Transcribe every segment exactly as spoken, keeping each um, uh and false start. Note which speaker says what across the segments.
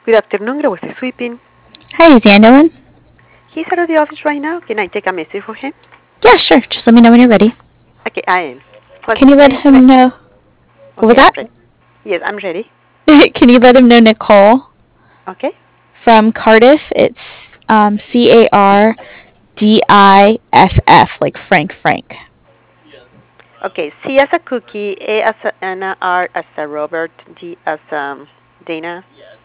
Speaker 1: Good afternoon, Graduate Sweeping.
Speaker 2: Hi, is Ian doing?
Speaker 1: He's out of the office right now. Can I take a message for him?
Speaker 2: Yeah, sure. Just let me know when you're ready.
Speaker 1: Okay, I am. What's
Speaker 2: Can you let
Speaker 1: the
Speaker 2: him
Speaker 1: information?
Speaker 2: know? What was
Speaker 1: Okay, I'm
Speaker 2: that?
Speaker 1: ready. Yes, I'm ready.
Speaker 2: Can you let him know Nicole
Speaker 1: Okay.
Speaker 2: from Cardiff? It's um, C A R D I F F, like Frank Frank.
Speaker 1: Okay, C as a cookie, A as a Anna, R as a Robert, D as um, Dana,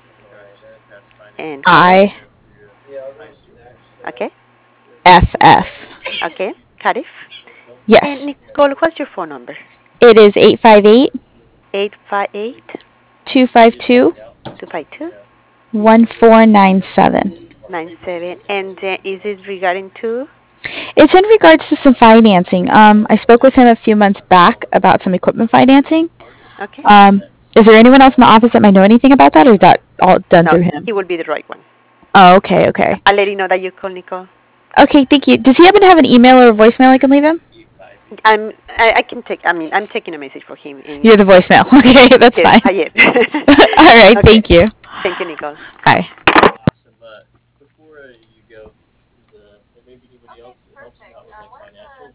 Speaker 1: and Cardiff.
Speaker 2: I
Speaker 1: Okay.
Speaker 2: F F.
Speaker 1: Okay, Cardiff. And
Speaker 2: Yes.
Speaker 1: Nicole, what's your phone number?
Speaker 2: It is eight five eight,
Speaker 1: Eight five eight
Speaker 2: two five two,
Speaker 1: two five two
Speaker 2: one four nine seven.
Speaker 1: nine seven. And uh, is it regarding to?
Speaker 2: It's in regards to some financing. Um, I spoke with him a few months back about some equipment financing.
Speaker 1: Okay.
Speaker 2: Um, is there anyone else in the office that might know anything about that, or is that all done
Speaker 1: No,
Speaker 2: through him?
Speaker 1: he will be the right one.
Speaker 2: Oh, okay, okay.
Speaker 1: I'll let you know that you call Nicole.
Speaker 2: Okay, thank you. Does he happen to have an email or a voicemail I can leave him?
Speaker 1: I'm. I, I can take. I mean, I'm taking a message for him. In
Speaker 2: You're the voicemail. Okay, that's
Speaker 1: yes,
Speaker 2: fine.
Speaker 1: I yes.
Speaker 2: All right,
Speaker 1: Okay.
Speaker 2: thank you.
Speaker 1: Thank you, Nicole.
Speaker 2: Bye.